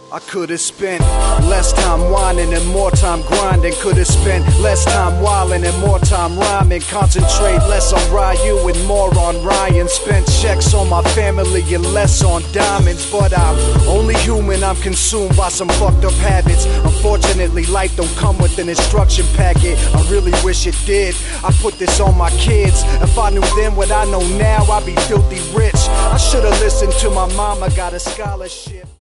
I could've spent less time whining and more time grinding. Could've spent less time wilding and more time rhyming. Concentrate less on Ryu and more on Ryan. Spent checks on my family and less on diamonds. But I'm only human, I'm consumed by some fucked up habits. Unfortunately, life don't come with an instruction packet. I really wish it did. I put this on my kids. If I knew then what I know now, I'd be filthy rich. I should've listened to my mama, got a scholarship.